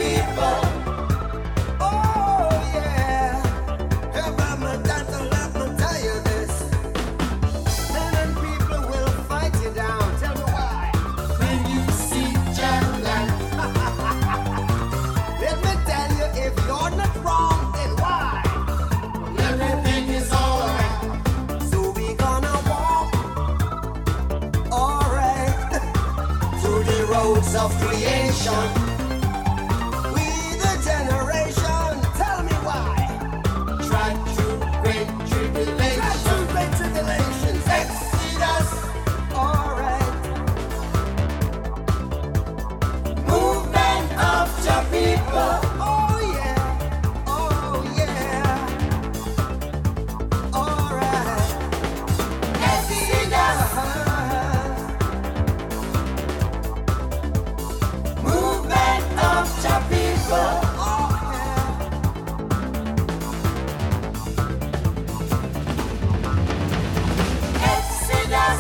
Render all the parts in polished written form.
people. Oh yeah. Hey, mama, daddy, let me tell you this. Men and people will fight you down. Tell me why. When you see Jamland. Let me tell you, if you're not wrong, then why? Everything is alright. So we gonna walk, alright, through the roads of creation. We the generation, tell me why. Try through great tribulations. Try through great tribulations. Exodus, alright. Movement of the people. Oh yeah, oh yeah. Alright. Exodus. Movement of the people. Oh yeah. Exodus.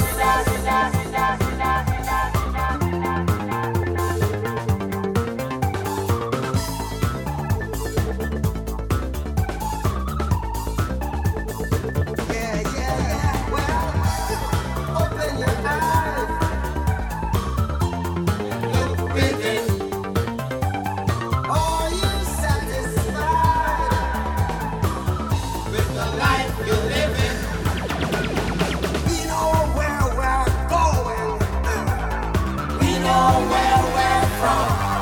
Yeah, yeah, yeah. Well, open your eyes. Look within. Are you satisfied with the life you're living? We know where we're going. We know where we're from.